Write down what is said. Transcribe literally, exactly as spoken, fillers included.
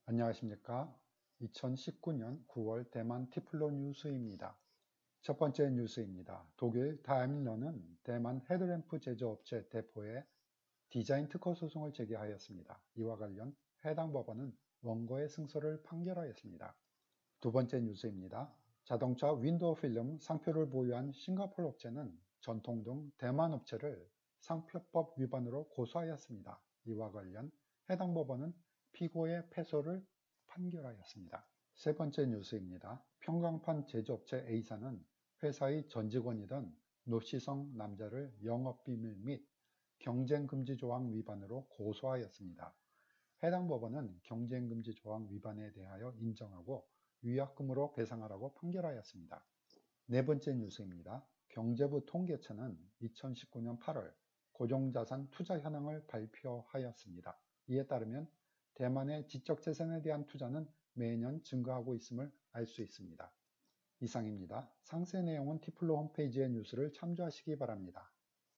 안녕하십니까. 이천십구 년 구월 대만 티플로 뉴스입니다. 첫 번째 뉴스입니다. 독일 다임러는 대만 헤드램프 제조업체 대포에 디자인 특허 소송을 제기하였습니다. 이와 관련 해당 법원은 원고의 승소를 판결하였습니다. 두 번째 뉴스입니다. 자동차 윈도우 필름 상표를 보유한 싱가포르 업체는 전통등 대만 업체를 상표법 위반으로 고소하였습니다. 이와 관련 해당 법원은 피고의 패소를 판결하였습니다. 세 번째 뉴스입니다. 평강판 제조업체 A사는 회사의 전 직원이던 노시성 남자를 영업비밀 및 경쟁금지 조항 위반으로 고소하였습니다. 해당 법원은 경쟁금지 조항 위반에 대하여 인정하고 위약금으로 배상하라고 판결하였습니다. 네 번째 뉴스입니다. 경제부 통계처는 이천십구 년 팔월 고정자산 투자 현황을 발표하였습니다. 이에 따르면 대만의 지적재산에 대한 투자는 매년 증가하고 있음을 알 수 있습니다. 이상입니다. 상세 내용은 티플로 홈페이지의 뉴스를 참조하시기 바랍니다.